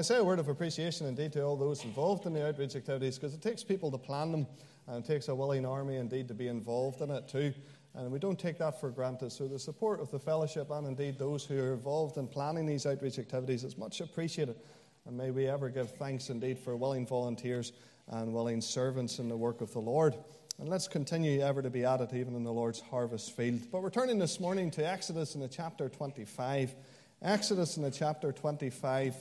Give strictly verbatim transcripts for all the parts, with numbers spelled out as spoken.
say a word of appreciation indeed to all those involved in the outreach activities, because it takes people to plan them, and it takes a willing army indeed to be involved in it too. And we don't take that for granted. So the support of the fellowship and indeed those who are involved in planning these outreach activities is much appreciated. And may we ever give thanks indeed for willing volunteers and willing servants in the work of the Lord. And let's continue ever to be at it even in the Lord's harvest field. But we're turning this morning to Exodus in the chapter twenty-five. Exodus in the chapter twenty-five.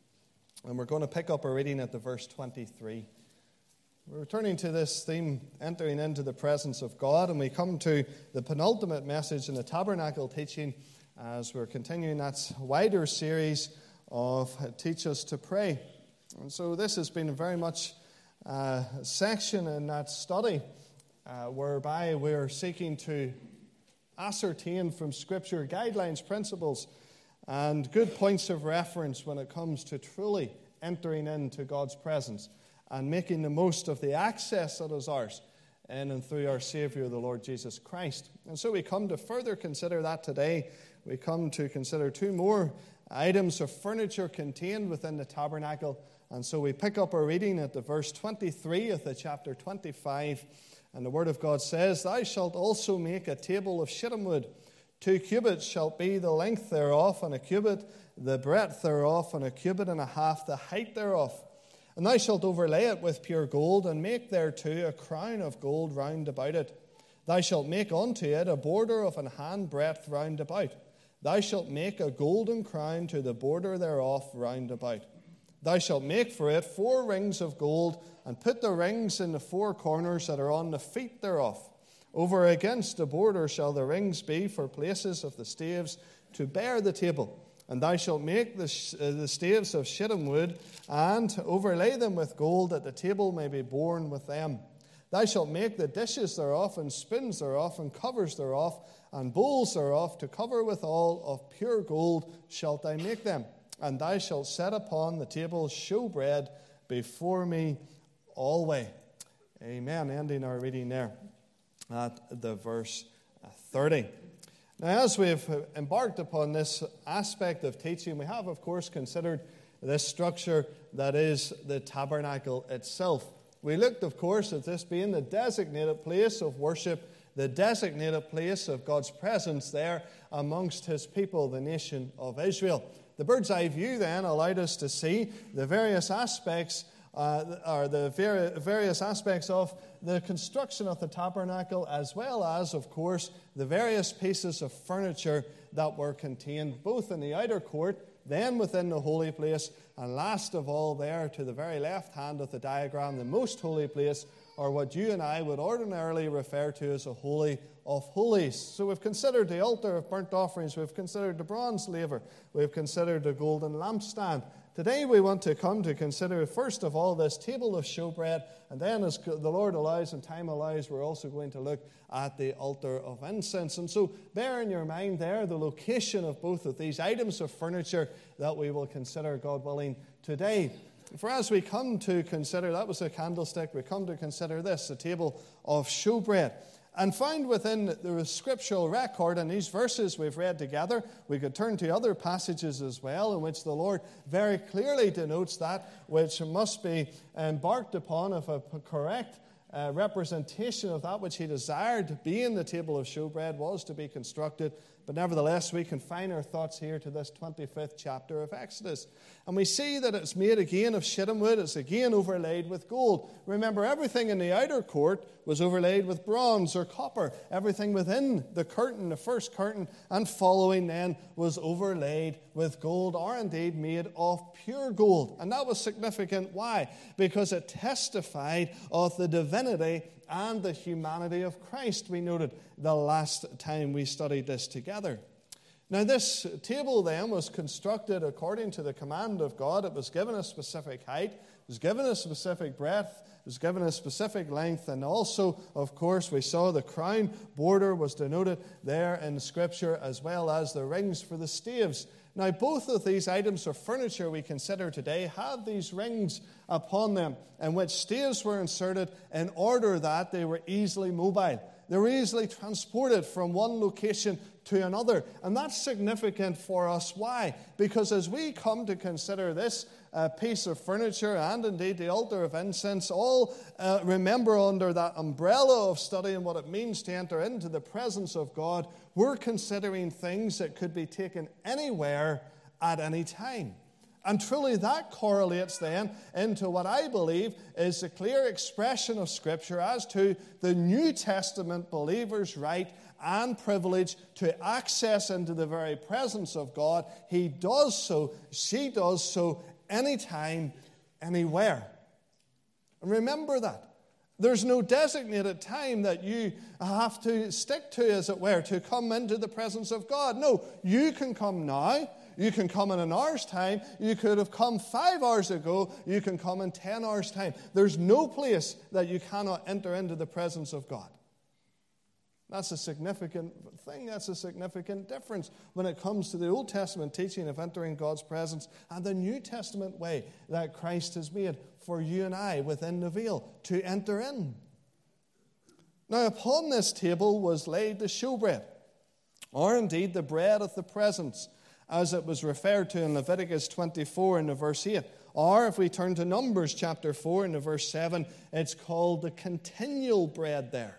And we're going to pick up our reading at the verse twenty-three. We're returning to this theme, entering into the presence of God, and we come to the penultimate message in the tabernacle teaching as we're continuing that wider series of Teach Us to Pray. And so this has been very much a section in that study uh, whereby we're seeking to ascertain from Scripture guidelines, principles, and good points of reference when it comes to truly entering into God's presence and making the most of the access that is ours in and through our Savior, the Lord Jesus Christ. And so we come to further consider that today. We come to consider two more items of furniture contained within the tabernacle. And so we pick up our reading at the verse twenty-three of the chapter twenty-five. And the Word of God says, Thou shalt also make a table of shittim wood. Two cubits shall be the length thereof, and a cubit the breadth thereof, and a cubit and a half the height thereof. And thou shalt overlay it with pure gold, and make thereto a crown of gold round about it. Thou shalt make unto it a border of an hand breadth round about. Thou shalt make a golden crown to the border thereof round about. Thou shalt make for it four rings of gold, and put the rings in the four corners that are on the feet thereof. Over against the border shall the rings be for places of the staves to bear the table. And thou shalt make the, sh- uh, the staves of shittim wood, and overlay them with gold, that the table may be borne with them. Thou shalt make the dishes thereof, and spoons thereof, and covers thereof, and bowls thereof, to cover withal of pure gold shalt thou make them. And thou shalt set upon the table showbread before me always. Amen. Ending our reading there at the verse thirty. Now, as we've embarked upon this aspect of teaching, we have, of course, considered this structure that is the tabernacle itself. We looked, of course, at this being the designated place of worship, the designated place of God's presence there amongst His people, the nation of Israel. The bird's eye view then allowed us to see the various aspects Uh, or the vari- various aspects of the construction of the tabernacle, as well as, of course, the various pieces of furniture that were contained both in the outer court, then within the holy place, and last of all there to the very left hand of the diagram, the most holy place, or what you and I would ordinarily refer to as a holy of holies. So we've considered the altar of burnt offerings, we've considered the bronze laver, we've considered the golden lampstand. Today we want to come to consider, first of all, this table of showbread, and then as the Lord allows and time allows, we're also going to look at the altar of incense. And so bear in your mind there the location of both of these items of furniture that we will consider, God willing, today. For as we come to consider, that was a candlestick, we come to consider this, the table of showbread. And found within the scriptural record in these verses we've read together, we could turn to other passages as well in which the Lord very clearly denotes that which must be embarked upon of a correct uh, representation of that which He desired being the table of showbread was to be constructed. But nevertheless, we confine our thoughts here to this twenty-fifth chapter of Exodus. And we see that it's made again of shittim wood. It's again overlaid with gold. Remember, everything in the outer court was overlaid with bronze or copper. Everything within the curtain, the first curtain, and following then was overlaid with gold, or indeed made of pure gold. And that was significant. Why? Because it testified of the divinity and the humanity of Christ, we noted the last time we studied this together. Now, this table then was constructed according to the command of God. It was given a specific height, it was given a specific breadth, it was given a specific length, and also, of course, we saw the crown border was denoted there in Scripture, as well as the rings for the staves. Now, both of these items of furniture we consider today have these rings upon them, in which staves were inserted in order that they were easily mobile. They're easily transported from one location to another. And that's significant for us. Why? Because as we come to consider this uh, piece of furniture and indeed the altar of incense, all uh, remember under that umbrella of studying what it means to enter into the presence of God, we're considering things that could be taken anywhere at any time. And truly that correlates then into what I believe is a clear expression of Scripture as to the New Testament believer's right and privilege to access into the very presence of God. He does so, she does so, anytime, anywhere. And remember that. There's no designated time that you have to stick to, as it were, to come into the presence of God. No, you can come now. You can come in an hour's time. You could have come five hours ago. You can come in ten hours' time. There's no place that you cannot enter into the presence of God. That's a significant thing. That's a significant difference when it comes to the Old Testament teaching of entering God's presence and the New Testament way that Christ has made for you and I within the veil to enter in. Now, upon this table was laid the showbread, or indeed the bread of the presence, as it was referred to in Leviticus twenty-four in the verse eight. Or if we turn to Numbers chapter four in the verse seven, it's called the continual bread there.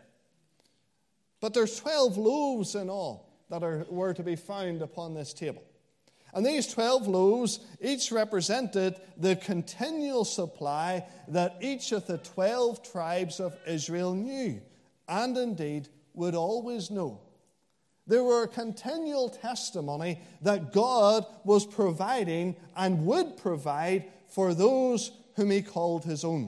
But there's twelve loaves in all that are, were to be found upon this table. And these twelve loaves each represented the continual supply that each of the twelve tribes of Israel knew, and indeed would always know. They were a continual testimony that God was providing and would provide for those whom he called his own.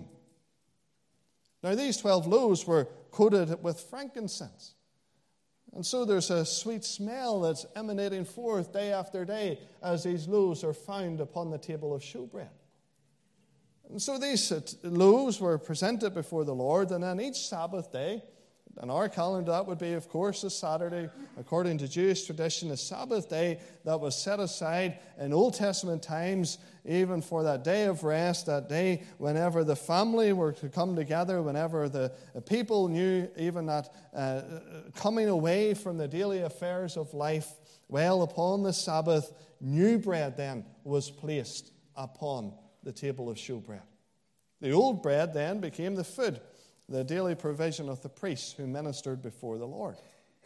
Now, these twelve loaves were coated with frankincense. And so there's a sweet smell that's emanating forth day after day as these loaves are found upon the table of showbread. And so these loaves were presented before the Lord, and then each Sabbath day, in our calendar, that would be, of course, a Saturday. According to Jewish tradition, a Sabbath day that was set aside in Old Testament times, even for that day of rest, that day whenever the family were to come together, whenever the people knew even that uh, coming away from the daily affairs of life, well, upon the Sabbath, new bread then was placed upon the table of showbread. The old bread then became the food, the daily provision of the priests who ministered before the Lord.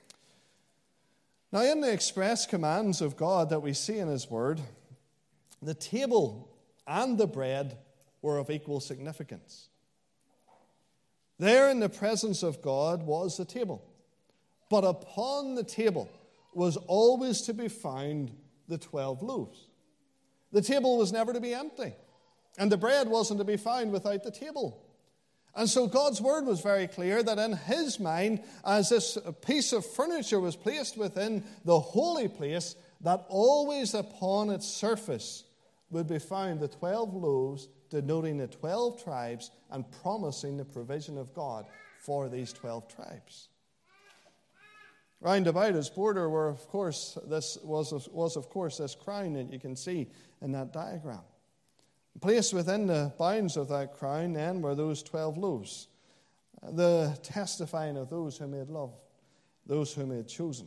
Now, in the express commands of God that we see in his word, the table and the bread were of equal significance. There in the presence of God was the table, but upon the table was always to be found the twelve loaves. The table was never to be empty, and the bread wasn't to be found without the table. And so God's word was very clear that in his mind, as this piece of furniture was placed within the holy place, that always upon its surface would be found the twelve loaves, denoting the twelve tribes and promising the provision of God for these twelve tribes. Round about his border were, of course, this was, was of course this crown that you can see in that diagram. Placed within the bounds of that crown then were those twelve loaves, the testifying of those whom he had loved, those whom he had chosen.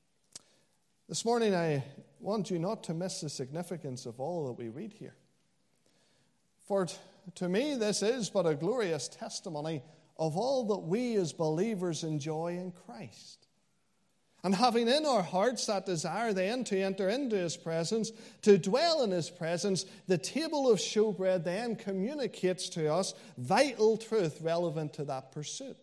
This morning I want you not to miss the significance of all that we read here. For t- to me this is but a glorious testimony of all that we as believers enjoy in Christ. And having in our hearts that desire then to enter into his presence, to dwell in his presence, the table of showbread then communicates to us vital truth relevant to that pursuit.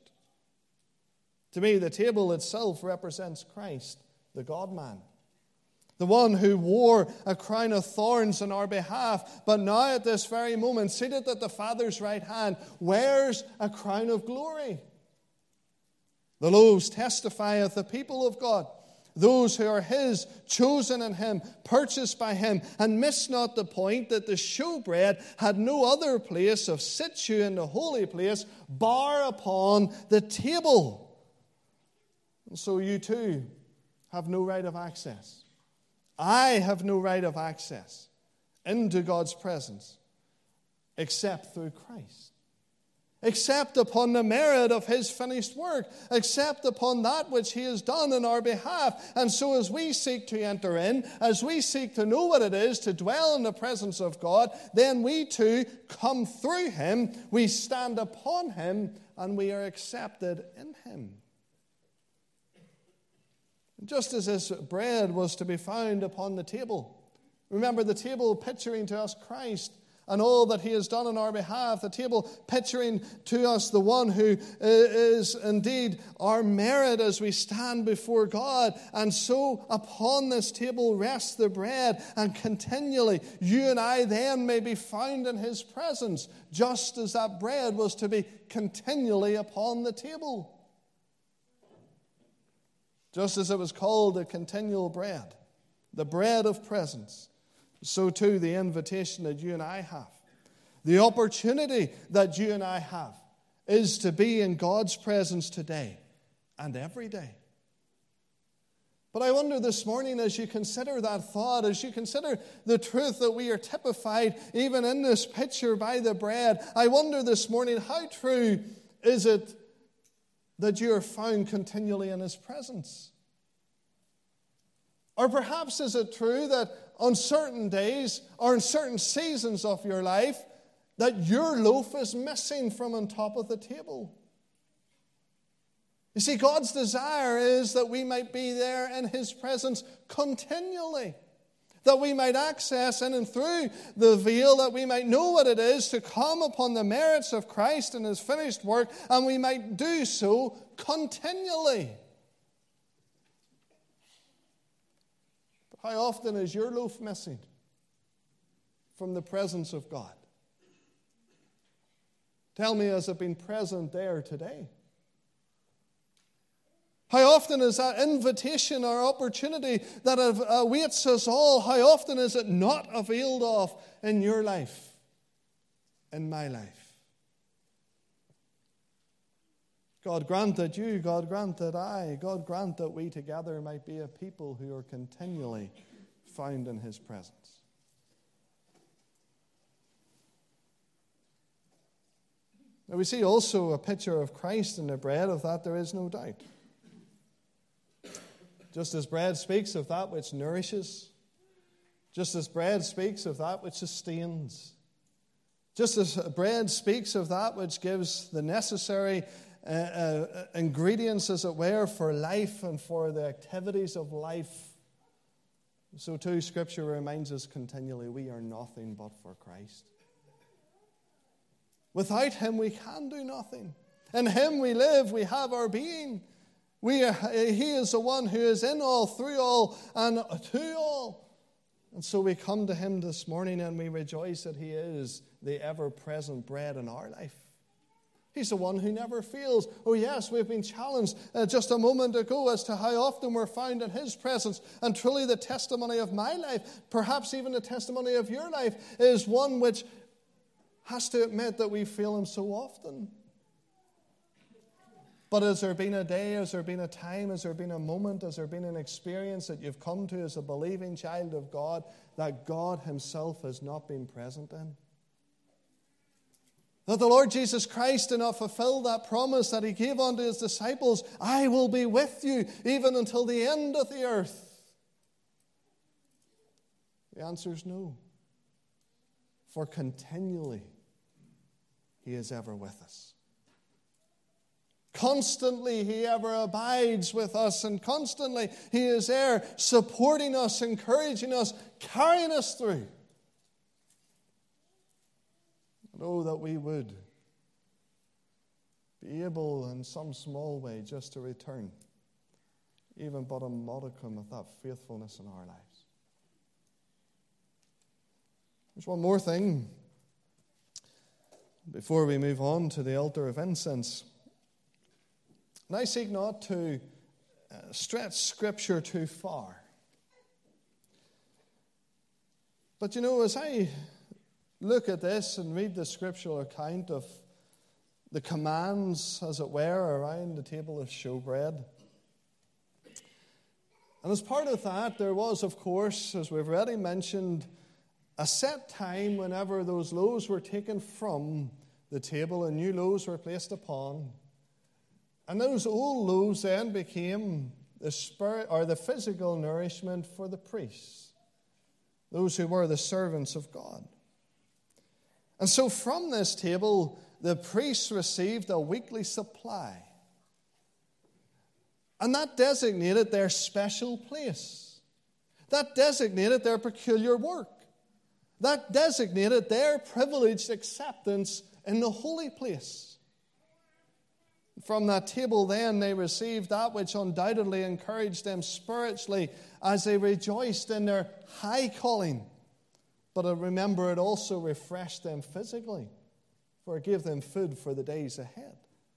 To me, the table itself represents Christ, the God-man, the one who wore a crown of thorns on our behalf, but now at this very moment, seated at the Father's right hand, wears a crown of glory. The loaves testify of the people of God, those who are his, chosen in him, purchased by him. And miss not the point that the showbread had no other place of situ in the holy place, bar upon the table. And so you too have no right of access. I have no right of access into God's presence except through Christ. except upon the merit of his finished work, except upon that which he has done in our behalf. And so as we seek to enter in, as we seek to know what it is to dwell in the presence of God, then we too come through him, we stand upon him, and we are accepted in him. Just as this bread was to be found upon the table, remember the table picturing to us Christ, and all that he has done on our behalf, the table picturing to us the one who is indeed our merit as we stand before God. And so upon this table rests the bread, and continually you and I then may be found in his presence, just as that bread was to be continually upon the table. Just as it was called a continual bread, the bread of presence, so too the invitation that you and I have, the opportunity that you and I have, is to be in God's presence today and every day. But I wonder this morning, as you consider that thought, as you consider the truth that we are typified even in this picture by the bread, I wonder this morning, how true is it that you are found continually in his presence? Or perhaps is it true that on certain days or in certain seasons of your life that your loaf is missing from on top of the table? You see, God's desire is that we might be there in his presence continually, that we might access in and through the veil, that we might know what it is to come upon the merits of Christ and his finished work, and we might do so continually. But how often is your loaf missing from the presence of God? Tell me, has it been present there today? How often is that invitation or opportunity that awaits us all, how often is it not availed of in your life, in my life? God grant that you, God grant that I, God grant that we together might be a people who are continually found in his presence. Now we see also a picture of Christ in the bread, of that there is no doubt. Just as bread speaks of that which nourishes, just as bread speaks of that which sustains, just as bread speaks of that which gives the necessary uh, uh, ingredients, as it were, for life and for the activities of life, so too Scripture reminds us continually we are nothing but for Christ. Without him we can do nothing. In him we live, we have our being. We are, he is the one who is in all, through all, and to all. And so we come to him this morning and we rejoice that he is the ever-present bread in our life. He's the one who never fails. Oh yes, we've been challenged uh, just a moment ago as to how often we're found in his presence. And truly the testimony of my life, perhaps even the testimony of your life, is one which has to admit that we fail him so often. But has there been a day, has there been a time, has there been a moment, has there been an experience that you've come to as a believing child of God that God himself has not been present in? That the Lord Jesus Christ did not fulfill that promise that he gave unto his disciples, I will be with you even until the end of the earth? The answer is no. For continually he is ever with us. Constantly he ever abides with us, and constantly he is there supporting us, encouraging us, carrying us through. And oh, that we would be able in some small way just to return even but a modicum of that faithfulness in our lives. There's one more thing before we move on to the altar of incense. And I seek not to uh, stretch Scripture too far. But you know, as I look at this and read the scriptural account of the commands, as it were, around the table of showbread, and as part of that, there was, of course, as we've already mentioned, a set time whenever those loaves were taken from the table and new loaves were placed upon. And those old loaves then became the spirit or the physical nourishment for the priests, those who were the servants of God. And so from this table, the priests received a weekly supply. And that designated their special place. That designated their peculiar work. That designated their privileged acceptance in the holy place. From that table then they received that which undoubtedly encouraged them spiritually as they rejoiced in their high calling. But remember, it also refreshed them physically, for it gave them food for the days ahead.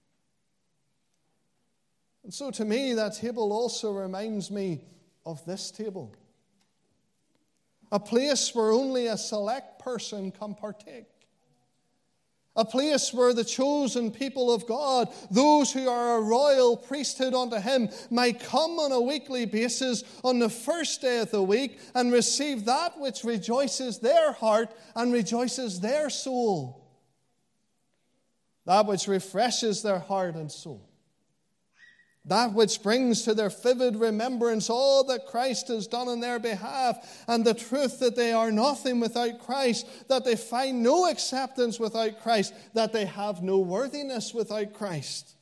And so to me, that table also reminds me of this table. A place where only a select person can partake. A place where the chosen people of God, those who are a royal priesthood unto Him, might come on a weekly basis on the first day of the week and receive that which rejoices their heart and rejoices their soul. That which refreshes their heart and soul. That which brings to their vivid remembrance all that Christ has done on their behalf, and the truth that they are nothing without Christ, that they find no acceptance without Christ, that they have no worthiness without Christ.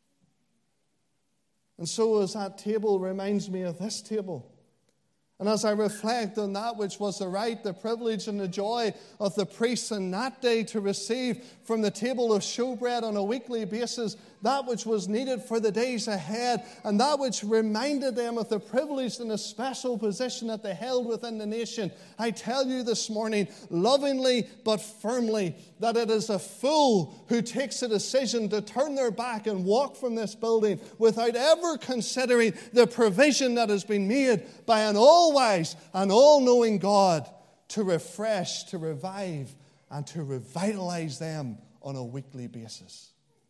And so as that table reminds me of this table, and as I reflect on that which was the right, the privilege, and the joy of the priests in that day to receive from the table of showbread on a weekly basis, that which was needed for the days ahead, and that which reminded them of the privilege and the special position that they held within the nation, I tell you this morning, lovingly but firmly, that it is a fool who takes a decision to turn their back and walk from this building without ever considering the provision that has been made by an all-wise and all-knowing God to refresh, to revive, and to revitalize them on a weekly basis.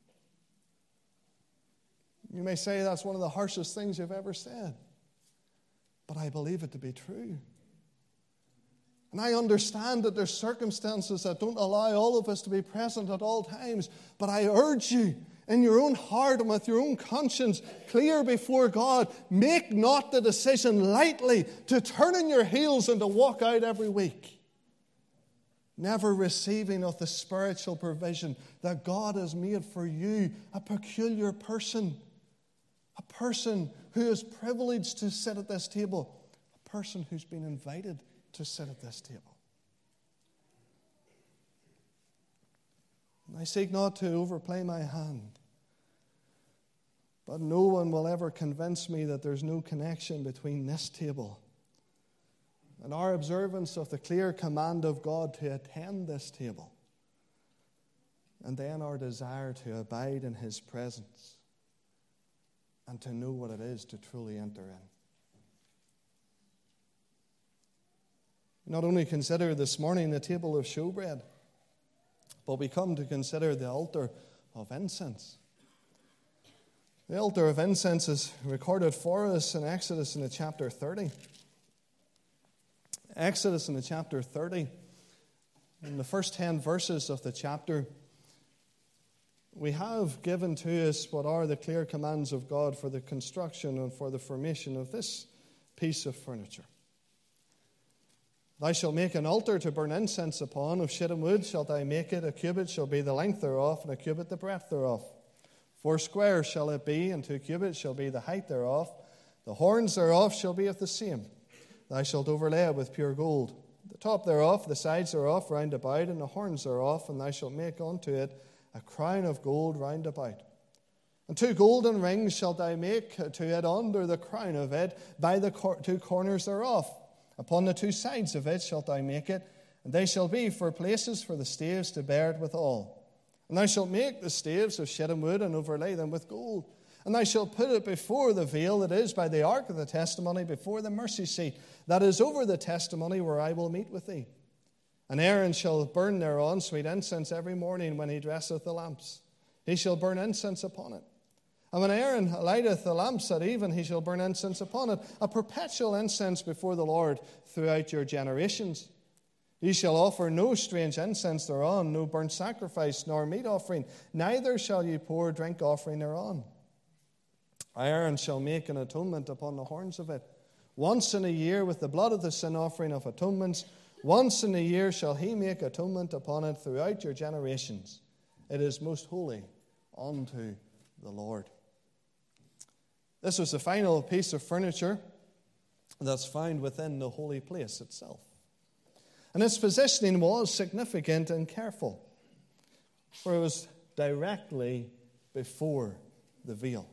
You may say that's one of the harshest things you've ever said, but I believe it to be true. And I understand that there's circumstances that don't allow all of us to be present at all times, but I urge you, in your own heart and with your own conscience clear before God, make not the decision lightly to turn on your heels and to walk out every week, never receiving of the spiritual provision that God has made for you, a peculiar person, a person who is privileged to sit at this table, a person who's been invited to sit at this table. I seek not to overplay my hand, but no one will ever convince me that there's no connection between this table and our observance of the clear command of God to attend this table, and then our desire to abide in His presence and to know what it is to truly enter in. Not only consider this morning the table of showbread, but we come to consider the altar of incense. The altar of incense is recorded for us in Exodus in the chapter thirty. Exodus in the chapter thirty, in the first ten verses of the chapter, we have given to us what are the clear commands of God for the construction and for the formation of this piece of furniture. Thou shalt make an altar to burn incense upon. Of shittim wood shalt thou make it. A cubit shall be the length thereof, and a cubit the breadth thereof. Four square shall it be, and two cubits shall be the height thereof. The horns thereof shall be of the same. Thou shalt overlay it with pure gold. The top thereof, the sides thereof, round about, and the horns thereof, and thou shalt make unto it a crown of gold round about. And two golden rings shalt thou make to it under the crown of it, by the cor- two corners thereof. Upon the two sides of it shalt thou make it, and they shall be for places for the staves to bear it withal. And thou shalt make the staves of shittim wood, and overlay them with gold. And thou shalt put it before the veil that is by the ark of the testimony, before the mercy seat that is over the testimony, where I will meet with thee. And Aaron shall burn thereon sweet incense every morning when he dresseth the lamps. He shall burn incense upon it. And when Aaron lighteth the lamps at even, he shall burn incense upon it, a perpetual incense before the Lord throughout your generations. Ye shall offer no strange incense thereon, no burnt sacrifice, nor meat offering, neither shall ye pour drink offering thereon. Aaron shall make an atonement upon the horns of it. Once in a year with the blood of the sin offering of atonements, once in a year shall he make atonement upon it throughout your generations. It is most holy unto the Lord. This was the final piece of furniture that's found within the holy place itself. And its positioning was significant and careful, for it was directly before the veil.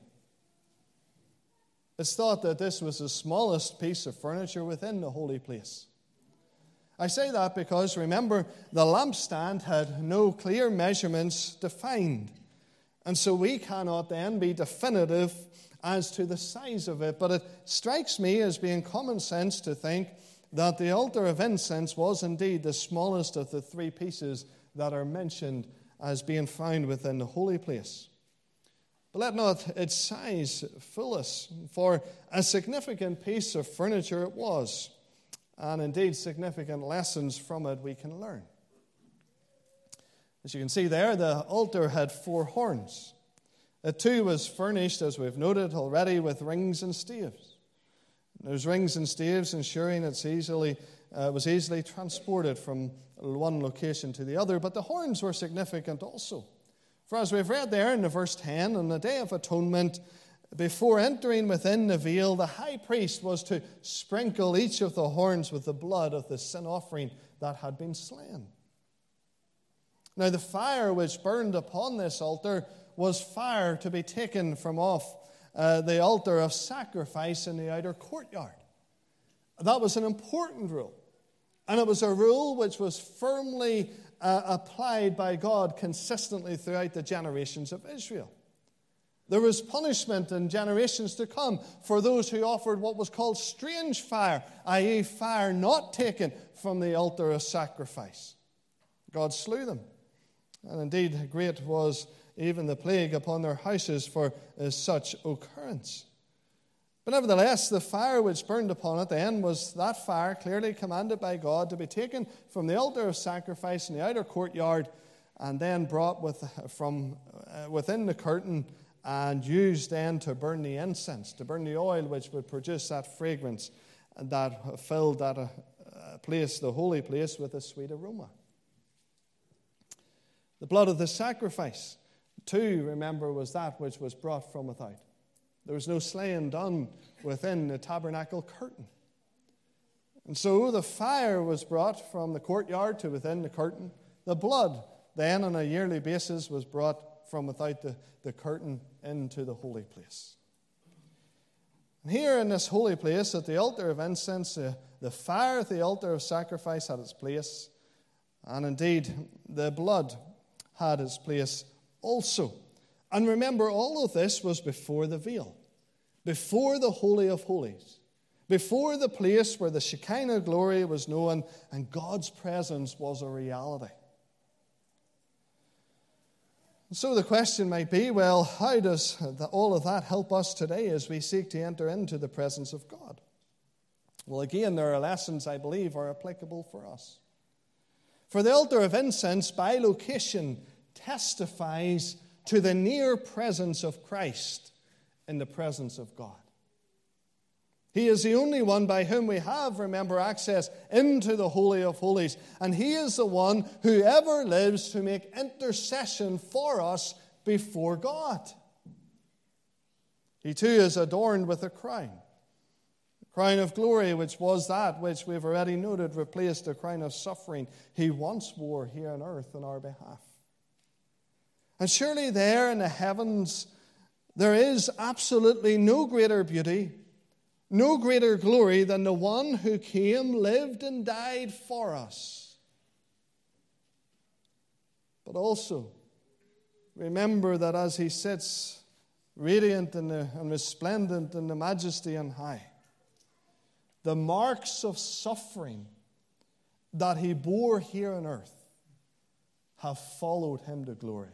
It's thought that this was the smallest piece of furniture within the holy place. I say that because, remember, the lampstand had no clear measurements defined. And so we cannot then be definitive as to the size of it. But it strikes me as being common sense to think that the altar of incense was indeed the smallest of the three pieces that are mentioned as being found within the holy place. But let not its size fool us, for a significant piece of furniture it was, and indeed significant lessons from it we can learn. As you can see there, the altar had four horns. It too was furnished, as we've noted already, with rings and staves. Those rings and staves ensuring it's easily, uh, was easily transported from one location to the other. But the horns were significant also. For as we've read there in the verse ten, on the Day of Atonement, before entering within the veil, the high priest was to sprinkle each of the horns with the blood of the sin offering that had been slain. Now the fire which burned upon this altar was fire to be taken from off uh, the altar of sacrifice in the outer courtyard. That was an important rule. And it was a rule which was firmly uh, applied by God consistently throughout the generations of Israel. There was punishment in generations to come for those who offered what was called strange fire, that is fire not taken from the altar of sacrifice. God slew them. And indeed, great was even the plague upon their houses for uh, such occurrence. But nevertheless, the fire which burned upon it then was that fire clearly commanded by God to be taken from the altar of sacrifice in the outer courtyard and then brought with, from uh, within the curtain and used then to burn the incense, to burn the oil which would produce that fragrance that filled that uh, place, the holy place, with a sweet aroma. The blood of the sacrifice, too, remember, was that which was brought from without. There was no slaying done within the tabernacle curtain. And so the fire was brought from the courtyard to within the curtain. The blood, then, on a yearly basis, was brought from without the, the curtain into the holy place. And here in this holy place, at the altar of incense, uh, the fire at the altar of sacrifice had its place. And indeed, the blood had its place also. And remember, all of this was before the veil, before the Holy of Holies, before the place where the Shekinah glory was known and God's presence was a reality. And so the question might be, well, how does the, all of that help us today as we seek to enter into the presence of God? Well, again, there are lessons I believe are applicable for us. For the altar of incense, by location, testifies to the near presence of Christ in the presence of God. He is the only one by whom we have, remember, access into the Holy of Holies. And He is the one who ever lives to make intercession for us before God. He too is adorned with a crown. The crown of glory, which was that which we've already noted, replaced the crown of suffering He once wore here on earth on our behalf. And surely there in the heavens, there is absolutely no greater beauty, no greater glory than the one who came, lived, and died for us. But also, remember that as He sits radiant and, the, and resplendent in the majesty on high, the marks of suffering that He bore here on earth have followed Him to glory.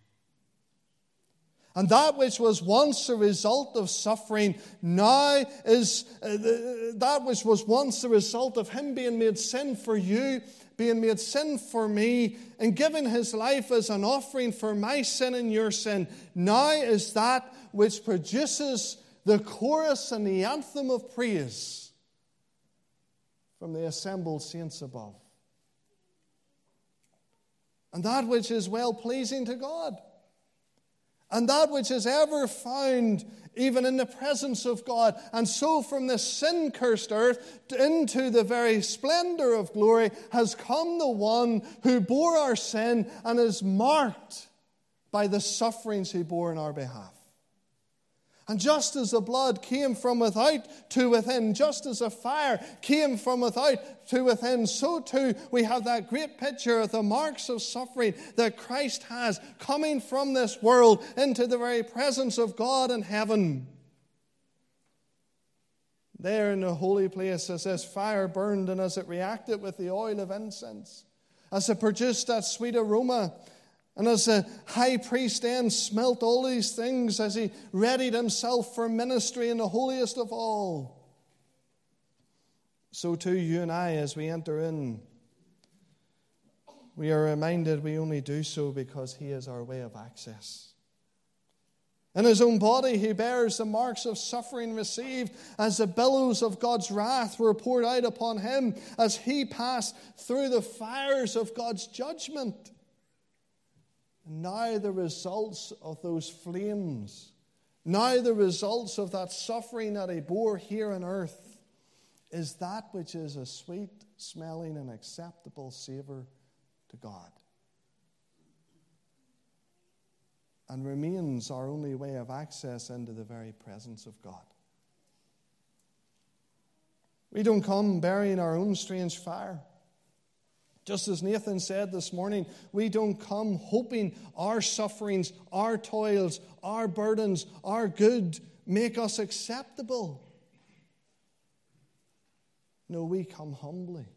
And that which was once a result of suffering now is, uh, the, that which was once the result of Him being made sin for you, being made sin for me, and giving his life as an offering for my sin and your sin, now is that which produces the chorus and the anthem of praise from the assembled saints above. And that which is well-pleasing to God. And that which is ever found even in the presence of God. And so from this sin-cursed earth into the very splendor of glory has come the one who bore our sin and is marked by the sufferings he bore in our behalf. And just as the blood came from without to within, just as a fire came from without to within, so too we have that great picture of the marks of suffering that Christ has coming from this world into the very presence of God in heaven. There in the holy place, as this fire burned and as it reacted with the oil of incense, as it produced that sweet aroma, and as the high priest then smelt all these things as he readied himself for ministry in the holiest of all, so too you and I, as we enter in, we are reminded we only do so because he is our way of access. In his own body he bears the marks of suffering received as the billows of God's wrath were poured out upon him as he passed through the fires of God's judgment. And now the results of those flames, now the results of that suffering that he bore here on earth, is that which is a sweet smelling and acceptable savor to God. And remains our only way of access into the very presence of God. We don't come burying our own strange fire. Just as Nathan said this morning, we don't come hoping our sufferings, our toils, our burdens, our good make us acceptable. No, we come humbly,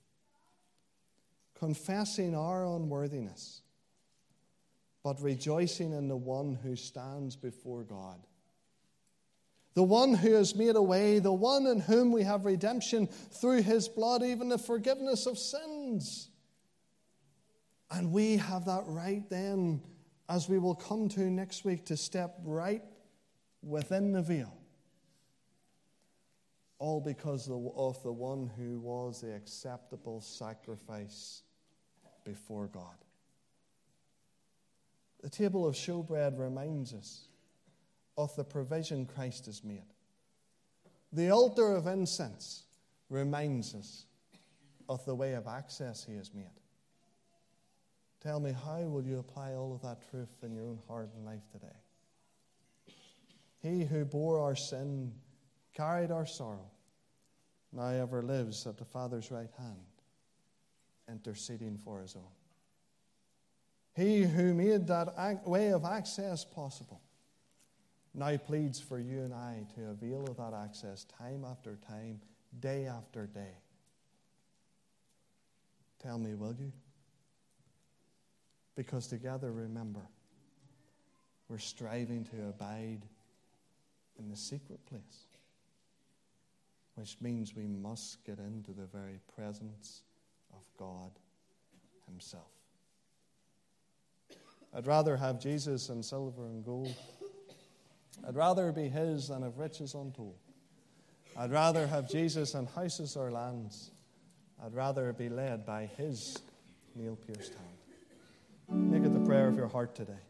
confessing our unworthiness, but rejoicing in the one who stands before God. The one who has made a way, the one in whom we have redemption through his blood, even the forgiveness of sins. And we have that right then, as we will come to next week, to step right within the veil. All because of the one who was the acceptable sacrifice before God. The table of showbread reminds us of the provision Christ has made. The altar of incense reminds us of the way of access he has made. Tell me, how will you apply all of that truth in your own heart and life today? He who bore our sin, carried our sorrow, now ever lives at the Father's right hand, interceding for his own. He who made that way of access possible now pleads for you and I to avail of that access time after time, day after day. Tell me, will you? Because together, remember, we're striving to abide in the secret place, which means we must get into the very presence of God himself. I'd rather have Jesus and silver and gold. I'd rather be his than have riches untold. I'd rather have Jesus and houses or lands. I'd rather be led by his nail-pierced hand. Make it the prayer of your heart today.